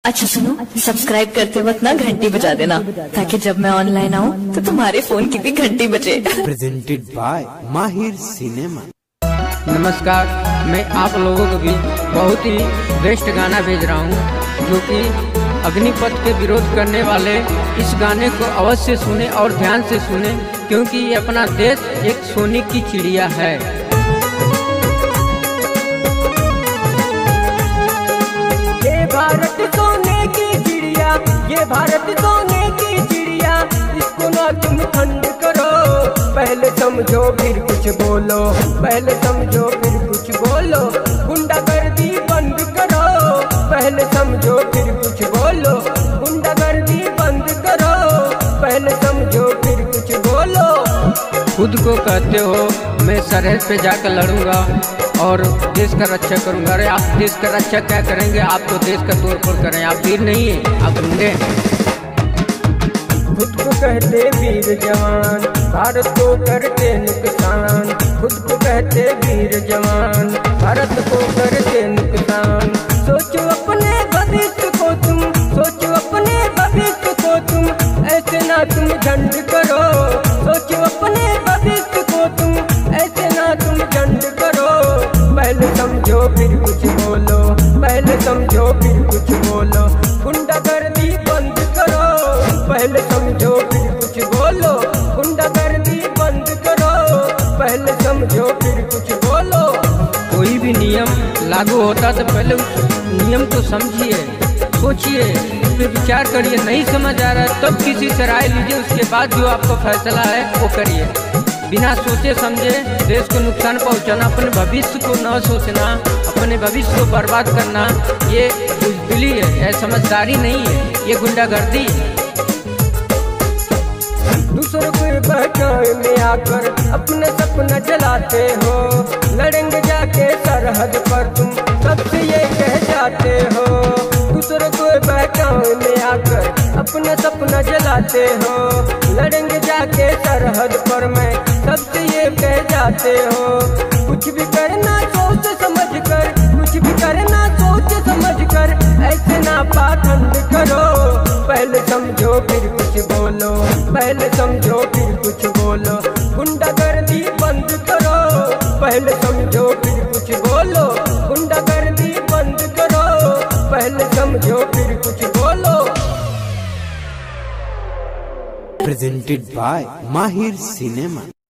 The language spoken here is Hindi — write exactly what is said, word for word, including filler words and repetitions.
अच्छा सुनो, सब्सक्राइब करते वक्त ना घंटी बजा देना ताकि जब मैं ऑनलाइन आऊँ तो तुम्हारे फोन की भी घंटी बजे। Presented by Mahir Cinema. नमस्कार, मैं आप लोगों को भी बहुत ही बेस्ट गाना भेज रहा हूँ जो कि अग्निपथ के विरोध करने वाले इस गाने को अवश्य सुने और ध्यान से सुने, क्योंकि ये अपना देश एक सोने की चिड़िया है। ये भारत सोने की चिड़िया, ये भारत सोने की चिड़िया, इसको ना तुम ठंड करो। पहले समझो फिर कुछ बोलो, पहले समझो फिर कुछ बोलो, गुंडागर्दी बंद करो। पहले समझो फिर कुछ बोलो, गुंडागर्दी बंद करो। पहले समझो फिर कुछ बोलो। खुद को कहते हो मैं सरहद पे जाकर लड़ूंगा और देश का रक्षा करूंगा। अरे आप देश का रक्षा क्या करेंगे? आप तो देश का तोड़ फोड़ करें। आप वीर नहीं है, आप गुंडे हैं। खुद को कहते वीर जवान, भारत को करते नुकसान। खुद को कहते वीर जवान, भारत को करते नुकसान। सोचो अपने भविष्य को तुम, सोचो अपने भविष्य को तुम, ऐसे ना तुम झंड करो। सोचो अपने भविष्य को तुम, ऐसे ना तुम झंड करो। पहले समझो फिर कुछ बोलो, पहले समझो फिर कुछ बोलो, गुंडागर्दी बंद करो। पहले समझो फिर कुछ बोलो, गुंडागर्दी बंद करो। पहले समझो फिर कुछ बोलो। कोई भी नियम लागू होता तो पहले उस नियम को समझिए, सोचिए, उस पर विचार करिए। नहीं समझ आ रहा है तब किसी से राय लीजिए, उसके बाद जो आपका फैसला है वो करिए। बिना सोचे समझे देश को नुकसान पहुंचाना, अपने भविष्य को न सोचना, अपने भविष्य को बर्बाद करना, ये बुजदिली है, यह समझदारी नहीं है, ये गुंडागर्दी है। दूसरों को बहकावे में आकर अपने सपना जलाते हो। लड़ेंगे जाके सरहद पर तुम सबसे ये कह जाते हो। दूसरों को बहकावे में आकर अपना सपना जलाते हो। लड़ेंगे जाके सरहद पर मैं सबसे ये कह जाते हो। कुछ भी करना सोच समझ कर, कुछ भी करना सोच समझ कर, ऐसे ना पाखंड करो। पहले समझो फिर कुछ बोलो, पहले समझो फिर कुछ बोलो, गुंडागर्दी बंद करो। पहले समझो फिर कुछ बोलो, गुंडागर्दी बंद करो। पहले समझो फिर कुछ बोलो। Presented by Mahir cinema.